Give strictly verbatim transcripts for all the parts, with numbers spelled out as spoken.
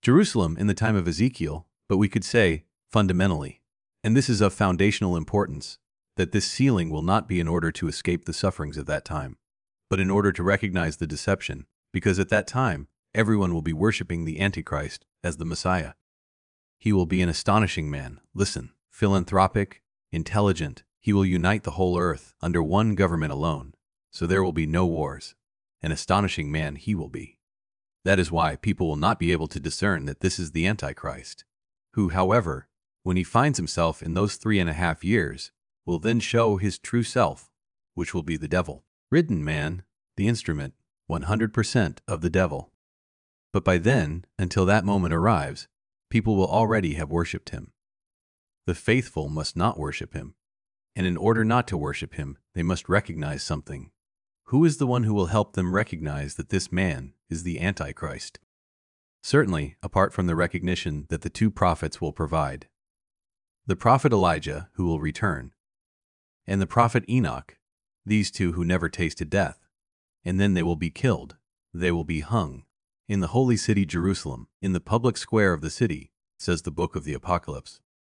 Jerusalem in the time of Ezekiel, but we could say, fundamentally, and this is of foundational importance, that this sealing will not be in order to escape the sufferings of that time, but in order to recognize the deception, because at that time, everyone will be worshiping the Antichrist as the Messiah. He will be an astonishing man, listen, philanthropic, intelligent. He will unite the whole earth under one government alone, so there will be no wars. An astonishing man he will be. That is why people will not be able to discern that this is the Antichrist, who, however, when he finds himself in those three and a half years, will then show his true self, which will be the devil. Ridden man, the instrument, one hundred percent of the devil. But by then, until that moment arrives, people will already have worshipped him. The faithful must not worship him, and in order not to worship him, they must recognize something. Who is the one who will help them recognize that this man is the Antichrist? Certainly, apart from the recognition that the two prophets will provide. The prophet Elijah, who will return, and the prophet Enoch, these two who never tasted death, and then they will be killed. They will be hung in the holy city Jerusalem, in the public square of the city, says the book of the Apocalypse.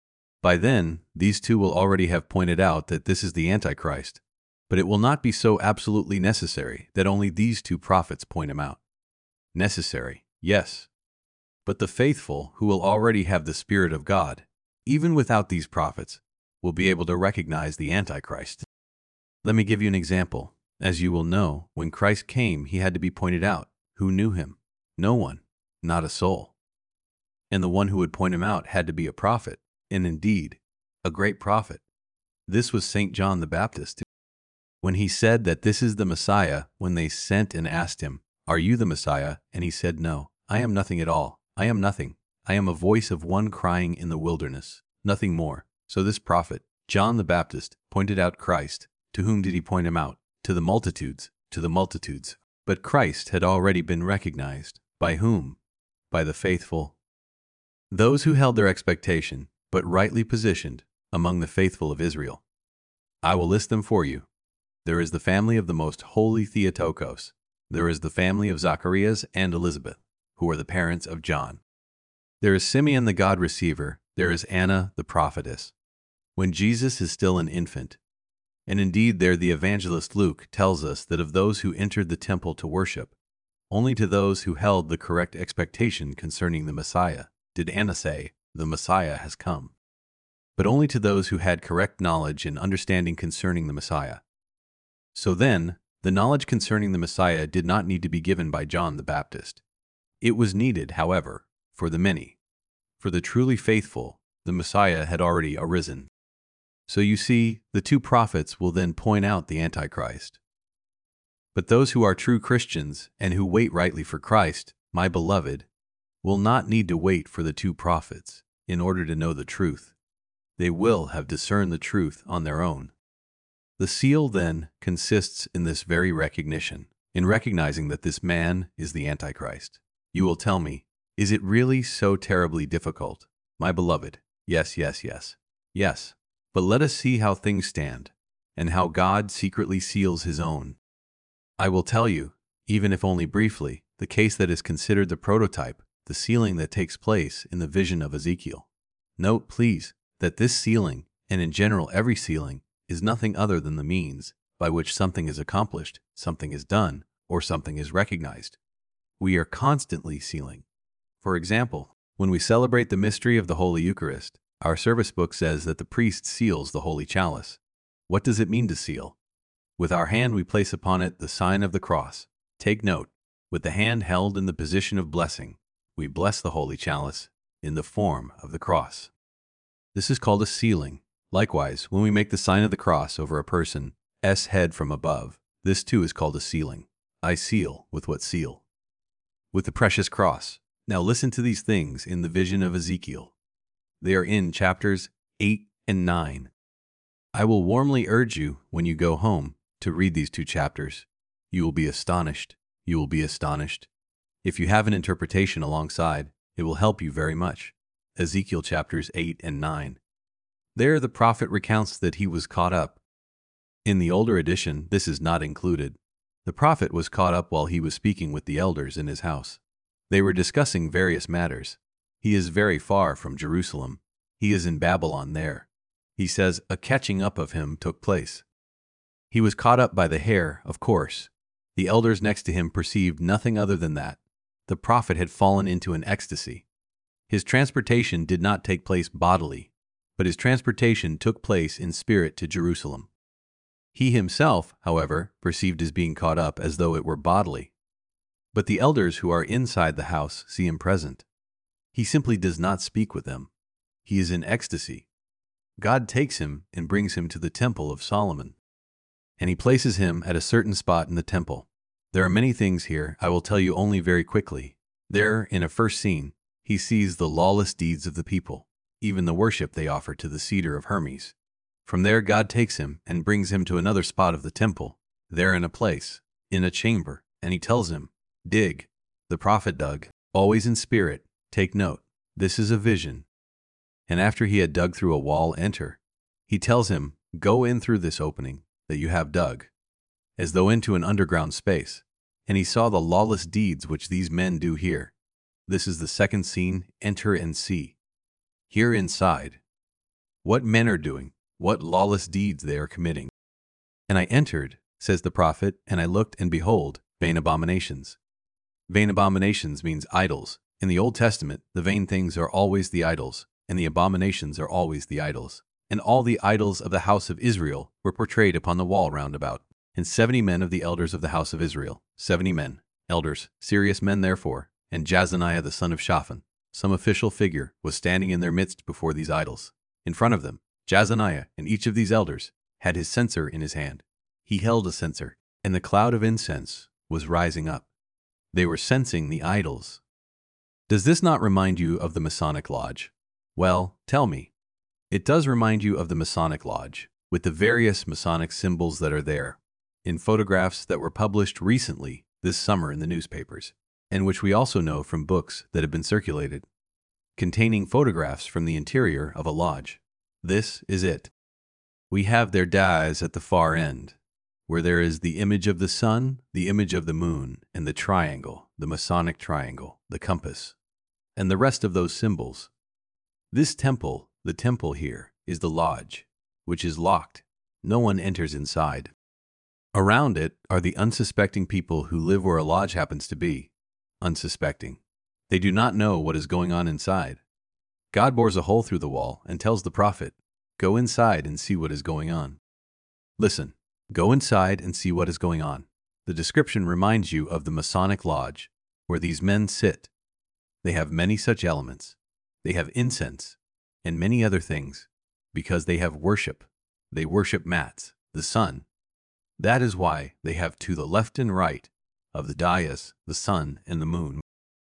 By then, these two will already have pointed out that this is the Antichrist, but it will not be so absolutely necessary that only these two prophets point him out. Necessary, yes, but the faithful who will already have the Spirit of God, even without these prophets, will be able to recognize the Antichrist. Let me give you an example. As you will know, when Christ came, he had to be pointed out. Who knew him? No one, not a soul. And the one who would point him out had to be a prophet, and indeed, a great prophet. This was Saint John the Baptist. When he said that this is the Messiah, when they sent and asked him, "Are you the Messiah?" and he said, "No, I am nothing at all. I am nothing. I am a voice of one crying in the wilderness, nothing more." So this prophet, John the Baptist, pointed out Christ. To whom did he point him out? To the multitudes, to the multitudes. But Christ had already been recognized. By whom? By the faithful. Those who held their expectation, but rightly positioned, among the faithful of Israel. I will list them for you. There is the family of the most holy Theotokos. There is the family of Zacharias and Elizabeth, who are the parents of John. There is Simeon the God receiver. There is Anna the prophetess. When Jesus is still an infant, and indeed there the evangelist Luke tells us that of those who entered the temple to worship, only to those who held the correct expectation concerning the Messiah did Anna say, "The Messiah has come." But only to those who had correct knowledge and understanding concerning the Messiah. So then, the knowledge concerning the Messiah did not need to be given by John the Baptist. It was needed, however, for the many. For the truly faithful, the Messiah had already arisen. So you see, the two prophets will then point out the Antichrist. But those who are true Christians and who wait rightly for Christ, my beloved, will not need to wait for the two prophets in order to know the truth. They will have discerned the truth on their own. The seal, then, consists in this very recognition, in recognizing that this man is the Antichrist. You will tell me, is it really so terribly difficult? My beloved, yes, yes, yes, yes. But let us see how things stand, and how God secretly seals his own. I will tell you, even if only briefly, the case that is considered the prototype, the sealing that takes place in the vision of Ezekiel. Note, please, that this sealing, and in general every sealing, is nothing other than the means by which something is accomplished, something is done, or something is recognized. We are constantly sealing. For example, when we celebrate the mystery of the Holy Eucharist, our service book says that the priest seals the holy chalice. What does it mean to seal? With our hand we place upon it the sign of the cross. Take note, with the hand held in the position of blessing, we bless the holy chalice in the form of the cross. This is called a sealing. Likewise, when we make the sign of the cross over a person's head from above, this too is called a sealing. I seal with what seal? With the precious cross. Now listen to these things in the vision of Ezekiel. They are in chapters eight and nine. I will warmly urge you, when you go home, to read these two chapters. You will be astonished. You will be astonished. If you have an interpretation alongside, it will help you very much. Ezekiel chapters eight and nine. There the prophet recounts that he was caught up. In the older edition, this is not included. The prophet was caught up while he was speaking with the elders in his house. They were discussing various matters. He is very far from Jerusalem. He is in Babylon there. He says a catching up of him took place. He was caught up by the hair, of course. The elders next to him perceived nothing other than that. The prophet had fallen into an ecstasy. His transportation did not take place bodily, but his transportation took place in spirit to Jerusalem. He himself, however, perceived his being caught up as though it were bodily. But the elders who are inside the house see him present. He simply does not speak with them. He is in ecstasy. God takes him and brings him to the temple of Solomon. And he places him at a certain spot in the temple. There are many things here I will tell you only very quickly. There, in a first scene, he sees the lawless deeds of the people, even the worship they offer to the cedar of Hermes. From there God takes him and brings him to another spot of the temple, there in a place, in a chamber, and he tells him, dig. The prophet dug, always in spirit, take note, this is a vision. And after he had dug through a wall, enter. He tells him, go in through this opening that you have dug, as though into an underground space. And he saw the lawless deeds which these men do here. This is the second scene, enter and see. Here inside, what men are doing, what lawless deeds they are committing. And I entered, says the prophet, and I looked, and behold, vain abominations. Vain abominations means idols. In the Old Testament, the vain things are always the idols, and the abominations are always the idols. And all the idols of the house of Israel were portrayed upon the wall round about. And seventy men of the elders of the house of Israel, seventy men, elders, serious men therefore, and Jazaniah the son of Shaphan, some official figure, was standing in their midst before these idols. In front of them, Jazaniah and each of these elders had his censer in his hand. He held a censer, and the cloud of incense was rising up. They were censing the idols. Does this not remind you of the Masonic Lodge? Well, tell me. It does remind you of the Masonic Lodge, with the various Masonic symbols that are there, in photographs that were published recently this summer in the newspapers, and which we also know from books that have been circulated, containing photographs from the interior of a lodge. This is it. We have their dais at the far end, where there is the image of the sun, the image of the moon, and the triangle, the Masonic triangle, the compass, and the rest of those symbols. This temple, the temple here, is the lodge, which is locked. No one enters inside. Around it are the unsuspecting people who live where a lodge happens to be. Unsuspecting. They do not know what is going on inside. God bores a hole through the wall and tells the prophet, go inside and see what is going on. Listen, go inside and see what is going on. The description reminds you of the Masonic Lodge, where these men sit. They have many such elements. They have incense and many other things, because they have worship. They worship Mats, the sun. That is why they have to the left and right of the dais the sun and the moon.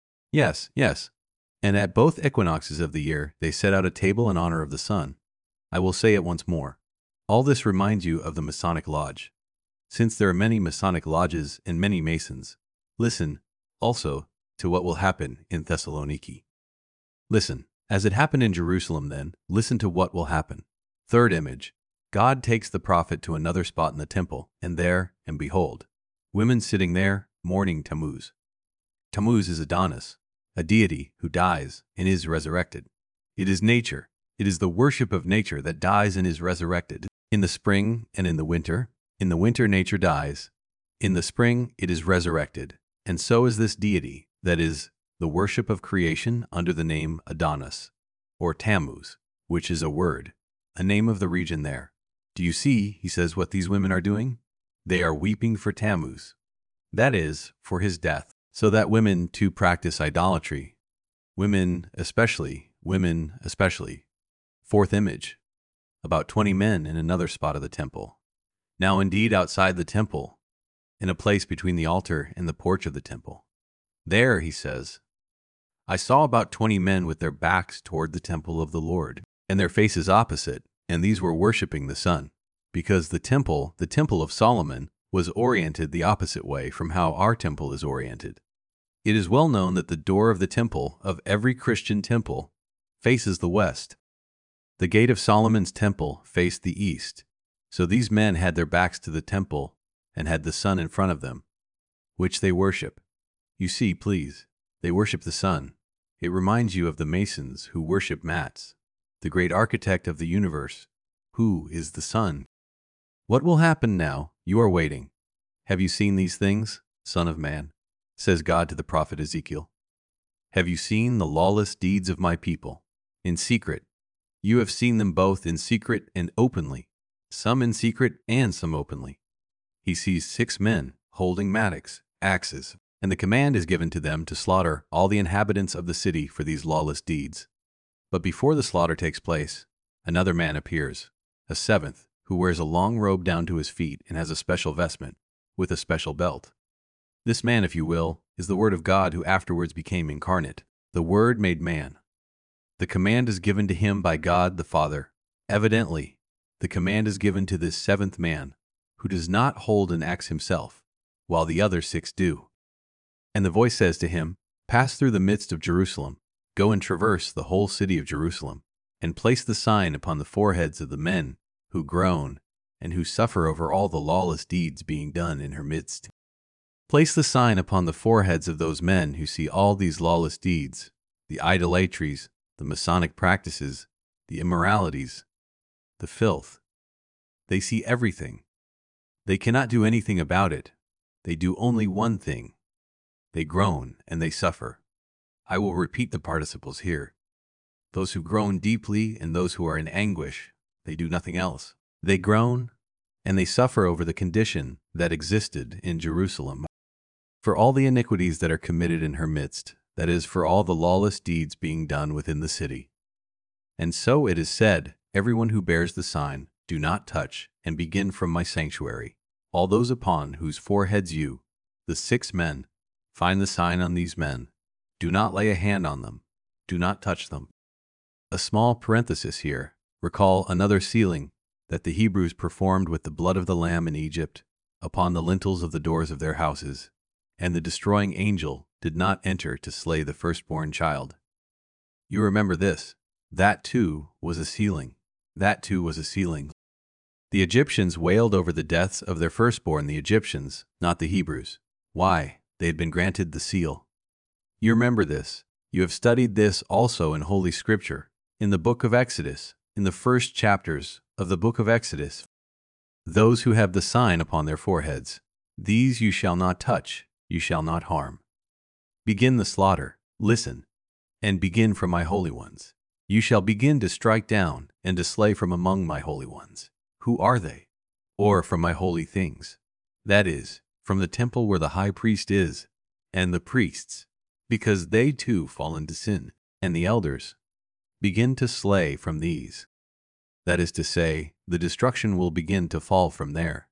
Yes, yes. And at both equinoxes of the year they set out a table in honor of the sun. I will say it once more. All this reminds you of the Masonic Lodge. Since there are many Masonic lodges and many Masons, listen also to what will happen in Thessaloniki. Listen, as it happened in Jerusalem then, listen to what will happen. Third image. God takes the prophet to another spot in the temple, and there, and behold, women sitting there, mourning Tammuz. Tammuz is Adonis, a deity who dies and is resurrected. It is nature. It is the worship of nature that dies and is resurrected. In the spring and in the winter, in the winter nature dies. In the spring it is resurrected. And so is this deity, that is, the worship of creation under the name Adonis, or Tammuz, which is a word, a name of the region there. Do you see, he says, what these women are doing? They are weeping for Tammuz. That is, for his death. So that women too practice idolatry. Women especially, women especially. Fourth image. About twenty men in another spot of the temple. Now indeed outside the temple, in a place between the altar and the porch of the temple. There, he says, I saw about twenty men with their backs toward the temple of the Lord, and their faces opposite, and these were worshiping the sun, because the temple, the temple of Solomon, was oriented the opposite way from how our temple is oriented. It is well known that the door of the temple, of every Christian temple, faces the west. The gate of Solomon's temple faced the east, so these men had their backs to the temple and had the sun in front of them, which they worship. You see, please, They worship the sun. It reminds you of the Masons who worship Mats, the great architect of the universe, who is the sun. What will happen now? You are waiting. Have you seen these things, Son of Man? Says God to the prophet Ezekiel. Have you seen the lawless deeds of my people? In secret. You have seen them both in secret and openly, some in secret and some openly. He sees six men holding mattocks, axes, and the command is given to them to slaughter all the inhabitants of the city for these lawless deeds. But before the slaughter takes place, another man appears, a seventh, who wears a long robe down to his feet and has a special vestment, with a special belt. This man, if you will, is the Word of God who afterwards became incarnate, the Word made man. The command is given to him by God the Father. Evidently, the command is given to this seventh man, who does not hold an axe himself, while the other six do. And the voice says to him, Pass through the midst of Jerusalem, go and traverse the whole city of Jerusalem, and place the sign upon the foreheads of the men who groan and who suffer over all the lawless deeds being done in her midst. Place the sign upon the foreheads of those men who see all these lawless deeds, the idolatries, the Masonic practices, the immoralities, the filth. They see everything. They cannot do anything about it. They do only one thing. They groan and they suffer. I will repeat the participles here. Those who groan deeply and those who are in anguish, they do nothing else. They groan and they suffer over the condition that existed in Jerusalem. For all the iniquities that are committed in her midst, that is, for all the lawless deeds being done within the city. And so it is said, everyone who bears the sign, do not touch, and begin from my sanctuary. All those upon whose foreheads you, the six men, find the sign on these men, do not lay a hand on them, do not touch them. A small parenthesis here, recall another sealing that the Hebrews performed with the blood of the Lamb in Egypt, upon the lintels of the doors of their houses, and the destroying angel did not enter to slay the firstborn child. You remember this. That too was a sealing. That too was a sealing. The Egyptians wailed over the deaths of their firstborn, the Egyptians, not the Hebrews. Why? They had been granted the seal. You remember this. You have studied this also in Holy Scripture, in the book of Exodus, in the first chapters of the book of Exodus. Those who have the sign upon their foreheads, these you shall not touch, you shall not harm. Begin the slaughter, listen, and begin from my holy ones. You shall begin to strike down and to slay from among my holy ones. Who are they? Or from my holy things. That is, from the temple where the high priest is, and the priests, because they too fall into sin, and the elders. Begin to slay from these. That is to say, the destruction will begin to fall from there.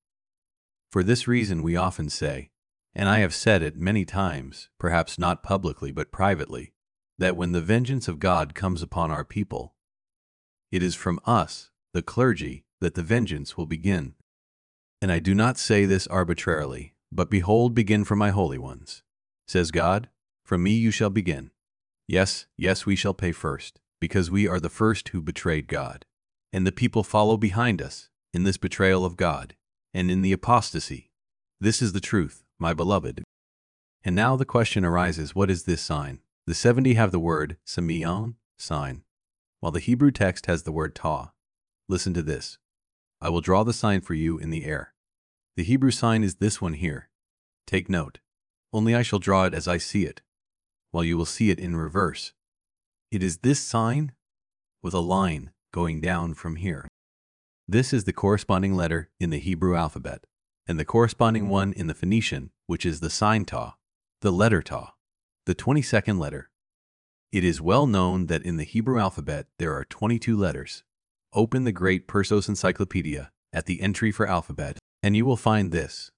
For this reason we often say, and I have said it many times, perhaps not publicly but privately, that when the vengeance of God comes upon our people, it is from us, the clergy, that the vengeance will begin. And I do not say this arbitrarily, but behold, begin from my holy ones. Says God, from me you shall begin. Yes, yes, we shall pay first, because we are the first who betrayed God. And the people follow behind us in this betrayal of God, and in the apostasy. This is the truth, my beloved. And now the question arises, what is this sign? The seventy have the word Simeon, sign, while the Hebrew text has the word ta. Listen to this. I will draw the sign for you in the air. The Hebrew sign is this one here. Take note. Only I shall draw it as I see it, while you will see it in reverse. It is this sign with a line going down from here. This is the corresponding letter in the Hebrew alphabet, and the corresponding one in the Phoenician, which is the sign ta, the letter ta, the twenty-second letter. It is well known that in the Hebrew alphabet there are twenty-two letters. Open the great Persos Encyclopedia at the entry for alphabet, and you will find this.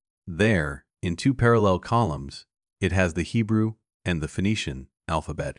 There, in two parallel columns, it has the Hebrew and the Phoenician alphabet.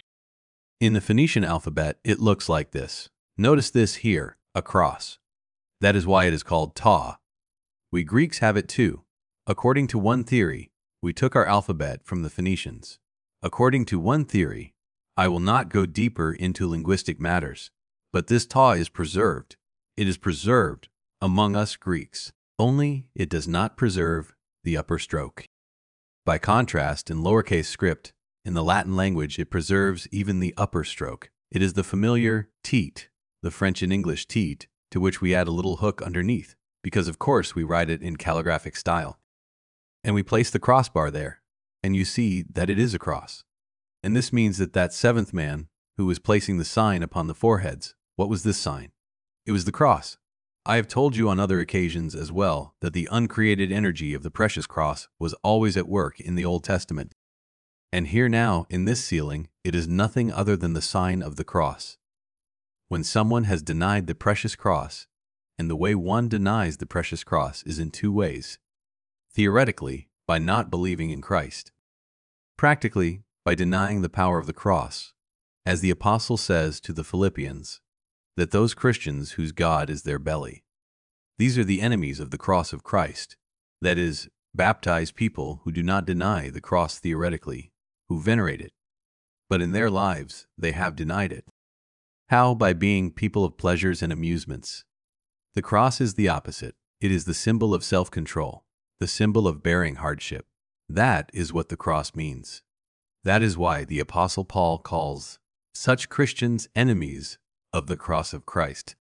In the Phoenician alphabet, it looks like this. Notice this here, a cross. That is why it is called ta. We Greeks have it too. According to one theory, we took our alphabet from the Phoenicians. According to one theory, I will not go deeper into linguistic matters, but this ta is preserved. It is preserved among us Greeks, only it does not preserve the upper stroke. By contrast, in lowercase script, In the Latin language, it preserves even the upper stroke. It is the familiar titre, the French and English titre, to which we add a little hook underneath, because of course we write it in calligraphic style. And we place the crossbar there, and you see that it is a cross. And this means that that seventh man who was placing the sign upon the foreheads, what was this sign? It was the cross. I have told you on other occasions as well that the uncreated energy of the precious cross was always at work in the Old Testament. And here now, in this sealing, it is nothing other than the sign of the cross. When someone has denied the precious cross, and the way one denies the precious cross is in two ways. Theoretically, by not believing in Christ. Practically, by denying the power of the cross, as the apostle says to the Philippians, that those Christians whose God is their belly. These are the enemies of the cross of Christ, that is, baptized people who do not deny the cross theoretically, who venerate it, but in their lives they have denied it. How? By being people of pleasures and amusements. The cross is the opposite. It is the symbol of self-control, the symbol of bearing hardship. That is what the cross means. That is why the Apostle Paul calls such Christians enemies of the cross of Christ.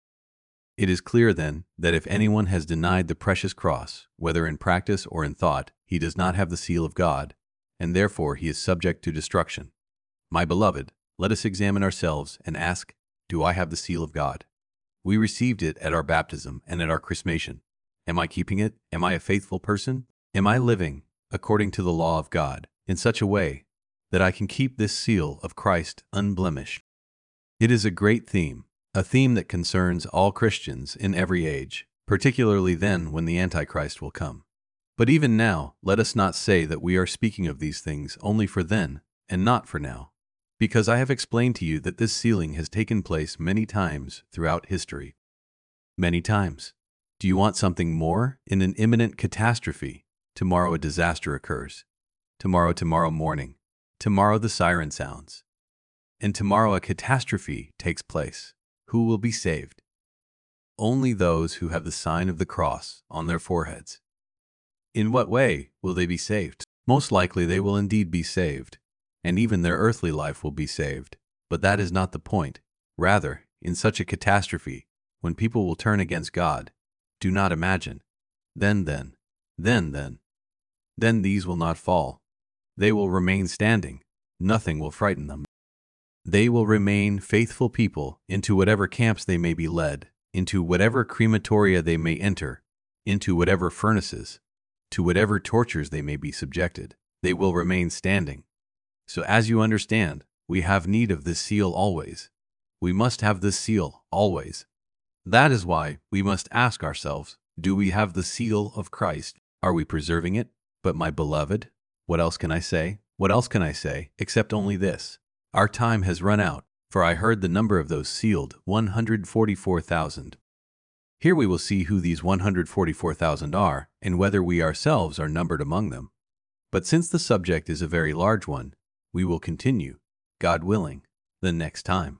It is clear then that if anyone has denied the precious cross, whether in practice or in thought, he does not have the seal of God, and therefore he is subject to destruction. My beloved, let us examine ourselves and ask, do I have the seal of God? We received it at our baptism and at our chrismation. Am I keeping it? Am I a faithful person? Am I living according to the law of God in such a way that I can keep this seal of Christ unblemished? It is a great theme, a theme that concerns all Christians in every age, particularly then when the Antichrist will come. But even now, let us not say that we are speaking of these things only for then and not for now, because I have explained to you that this sealing has taken place many times throughout history. Many times. Do you want something more? In an imminent catastrophe, tomorrow a disaster occurs. Tomorrow, tomorrow morning. Tomorrow the siren sounds. And tomorrow a catastrophe takes place. Who will be saved? Only those who have the sign of the cross on their foreheads. In what way will they be saved? Most likely they will indeed be saved, and even their earthly life will be saved. But that is not the point. Rather, in such a catastrophe, when people will turn against God, do not imagine. Then, then, then, then, then these will not fall. They will remain standing. Nothing will frighten them. They will remain faithful people into whatever camps they may be led, into whatever crematoria they may enter, into whatever furnaces, to whatever tortures they may be subjected. They will remain standing. So as you understand, we have need of this seal always. We must have this seal always. That is why we must ask ourselves, do we have the seal of Christ? Are we preserving it? But my beloved, what else can I say? What else can I say, except only this? Our time has run out, for I heard the number of those sealed, one hundred forty-four thousand. Here we will see who these one hundred forty-four thousand are, and whether we ourselves are numbered among them. But since the subject is a very large one, we will continue, God willing, the next time.